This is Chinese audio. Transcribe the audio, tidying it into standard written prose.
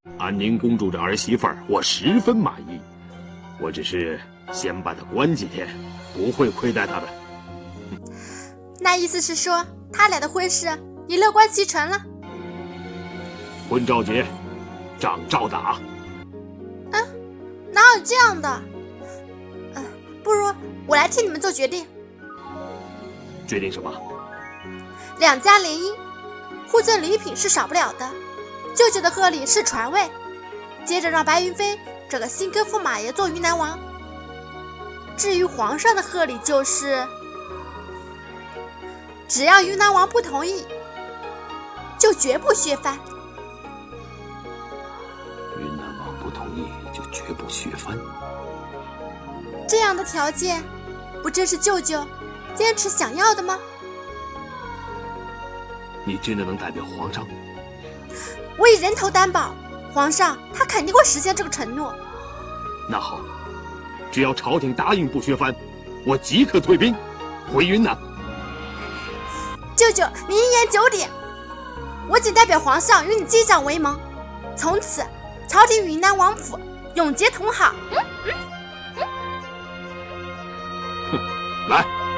安宁公主的儿媳妇儿，我十分满意。我只是先把她关几天，不会亏待她的。 那意思是说，他俩的婚事也乐观其成了？ 婚照结，仗照打。 哪有这样的？不如我来替你们做决定。 决定什么？ 两家联姻，互赠礼品是少不了的。舅舅的贺礼是传位，接着让白云飞这个新跟驸马爷做云南王。至于皇上的贺礼就是，只要云南王不同意，就绝不削藩。 云南王不同意就绝不削藩。 这样的条件，不正是舅舅坚持想要的吗？ 你真的能代表皇上？ 我以人头担保，皇上他肯定会实现这个承诺。 那好，只要朝廷答应不削藩，我即刻退兵回云南。 舅舅，你一言九鼎，我仅代表皇上与你击掌为盟，从此朝廷与云南王府永结同好。 来。